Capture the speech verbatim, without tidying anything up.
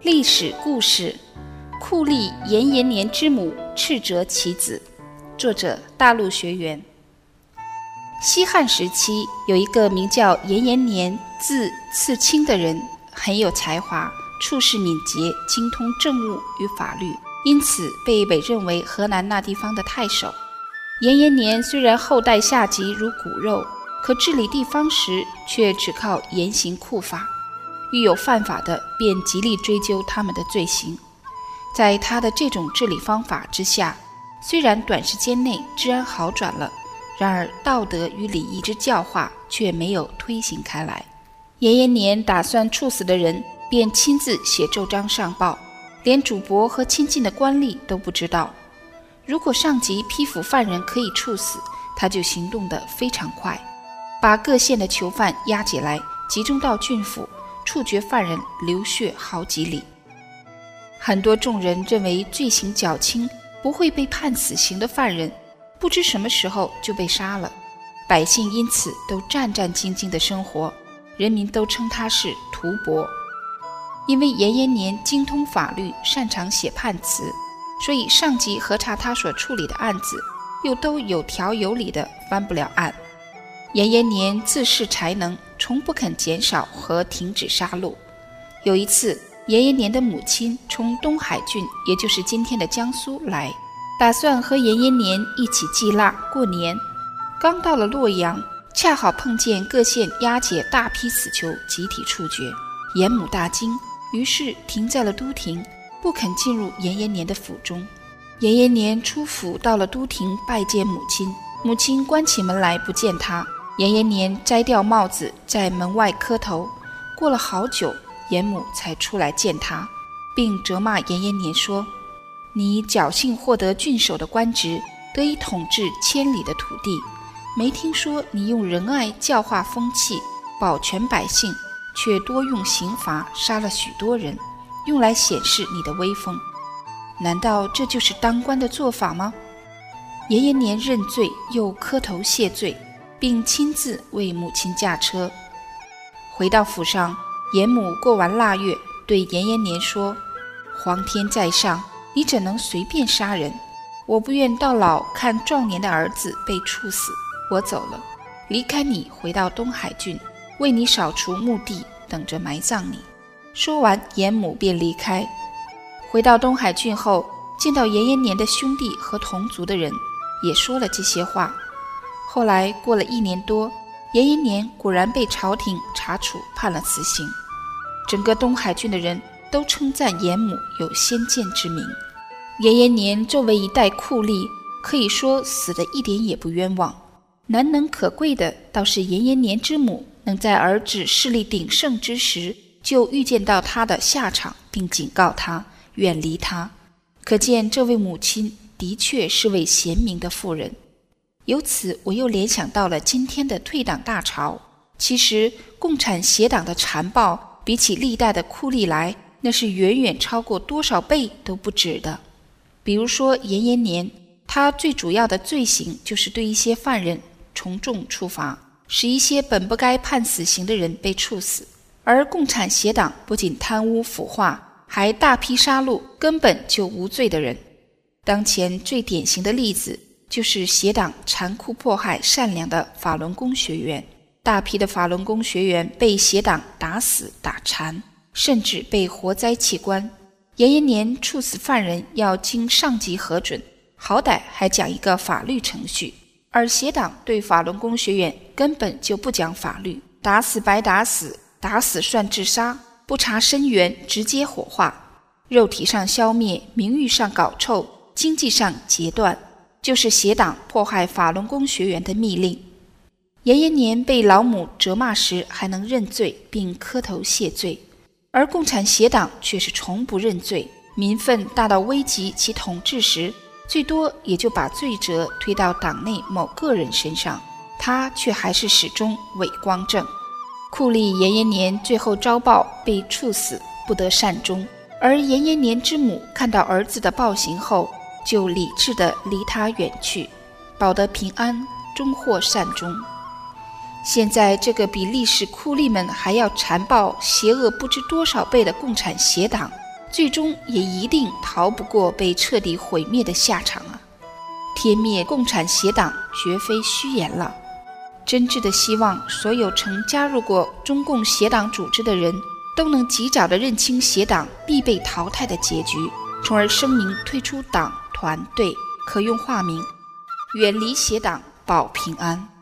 历史故事：酷吏严延年之母斥责其子。作者：大陆学员。西汉时期，有一个名叫严延年，字次卿的人，很有才华，处事敏捷，精通政务与法律，因此被委任为河南那地方的太守。严延年虽然后代下级如骨肉，可治理地方时却只靠严刑酷法，遇有犯法的便极力追究他们的罪行。在他的这种治理方法之下，虽然短时间内治安好转了，然而道德与礼仪之教化却没有推行开来。严延年打算处死的人，便亲自写奏章上报，连主簿和亲近的官吏都不知道。如果上级批复犯人可以处死，他就行动得非常快，把各县的囚犯押解来，集中到郡府，处决犯人，流血好几里。很多众人认为罪行较轻，不会被判死刑的犯人，不知什么时候就被杀了，百姓因此都战战兢兢地生活，人民都称他是屠伯。因为严延年精通法律，擅长写判词，所以上级核查他所处理的案子，又都有条有理地翻不了案。严延年自恃才能，从不肯减少和停止杀戮。有一次，严延年的母亲从东海郡，也就是今天的江苏来，打算和严延年一起祭腊过年。刚到了洛阳，恰好碰见各县押解大批死囚，集体处决。严母大惊，于是停在了都亭，不肯进入严延年的府中。严延年出府到了都亭拜见母亲，母亲关起门来不见他。严延年摘掉帽子，在门外磕头。过了好久，严母才出来见他，并责骂严延年说：你侥幸获得郡守的官职，得以统治千里的土地，没听说你用仁爱教化风气，保全百姓，却多用刑罚杀了许多人，用来显示你的威风。难道这就是当官的做法吗？严延年认罪，又磕头谢罪，并亲自为母亲驾车。回到府上，严母过完腊月，对严延年说：皇天在上，你怎能随便杀人？我不愿到老看壮年的儿子被处死，我走了，离开你，回到东海郡，为你扫除墓地，等着埋葬你。说完，严母便离开。回到东海郡后，见到严延年的兄弟和同族的人，也说了这些话。后来过了一年多，严延年果然被朝廷查处，判了死刑。整个东海郡的人都称赞严母有先见之明。严延年作为一代酷吏，可以说死得一点也不冤枉。难能可贵的倒是严延年之母能在儿子势力鼎盛之时，就预见到他的下场，并警告他远离他。可见这位母亲的确是位贤明的妇人。由此我又联想到了今天的退党大潮。其实共产协党的残暴比起历代的酷吏来，那是远远超过多少倍都不止的。比如说严延年，他最主要的罪行就是对一些犯人从重处罚，使一些本不该判死刑的人被处死。而共产协党不仅贪污腐化，还大批杀戮根本就无罪的人。当前最典型的例子就是协党残酷迫害善良的法轮功学员，大批的法轮功学员被协党打死打残，甚至被活摘器官。严延年处死犯人要经上级核准，好歹还讲一个法律程序，而协党对法轮功学员根本就不讲法律，打死白打死，打死算自杀，不查身源直接火化，肉体上消灭，名誉上搞臭，经济上截断，就是协党迫害法轮功学员的密令。严延年被老母责骂时还能认罪并磕头谢罪，而共产协党却是从不认罪，民愤大到危及其统治时，最多也就把罪责推到党内某个人身上，他却还是始终伪光正。酷吏严延年最后遭报被处死，不得善终，而严延年之母看到儿子的暴行后，就理智地离他远去，保得平安，终获善终。现在这个比历史酷吏们还要残暴邪恶不知多少倍的共产协党， 最终也一定逃不过被彻底毁灭的下场啊！天灭共产协党绝非虚言了。真挚的希望所有曾加入过中共协党组织的人都能及早地认清协党必被淘汰的结局，从而声明退出党团队，可用化名，远离协党保平安。